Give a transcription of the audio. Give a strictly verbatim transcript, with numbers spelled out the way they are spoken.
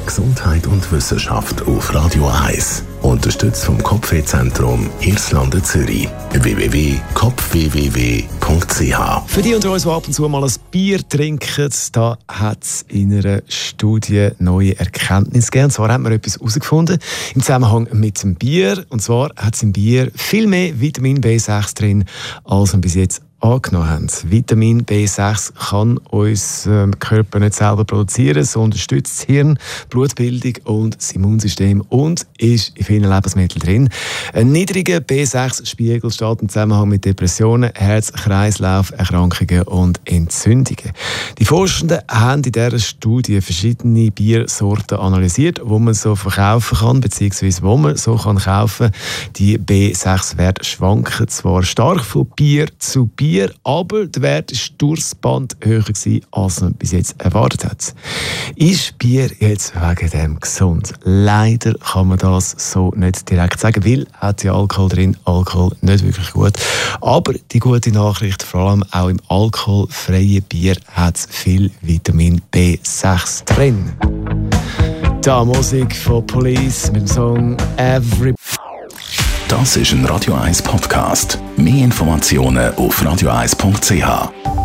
Gesundheit und Wissenschaft auf Radio eins. Unterstützt vom Kopfwehzentrum Irlande Zürich. w w w punkt kopf w w w punkt c h. Für die unter uns, die ab und zu mal ein Bier trinken, da hat es in einer Studie neue Erkenntnisse gegeben. Und zwar hat man etwas herausgefunden im Zusammenhang mit dem Bier. Und zwar hat es im Bier viel mehr Vitamin B sechs drin, als wir bis jetzt angenommen haben. Vitamin B sechs kann unser Körper nicht selber produzieren. Es unterstützt das Hirn, Blutbildung und das Immunsystem und ist in vielen Lebensmitteln drin. Ein niedriger B sechs Spiegel steht im Zusammenhang mit Depressionen, Herz-Kreislauf-Erkrankungen und Entzündungen. Die Forschenden haben in dieser Studie verschiedene Biersorten analysiert, wo man so verkaufen kann, beziehungsweise wo man so kann kaufen. Die B sechs Werte schwanken zwar stark von Bier zu Bier, aber der Wert war durchs Band höher gewesen, als man bis jetzt erwartet hat. Ist Bier jetzt wegen dem gesund? Leider kann man das so nicht direkt sagen, weil hat ja Alkohol drin, Alkohol nicht wirklich gut. Aber die gute Nachricht, vor allem auch im alkoholfreien Bier, hat viel Vitamin B sechs drin. Da Musik von Police mit dem Song Every. Das ist ein Radio eins Podcast. Mehr Informationen auf radio eins punkt c h.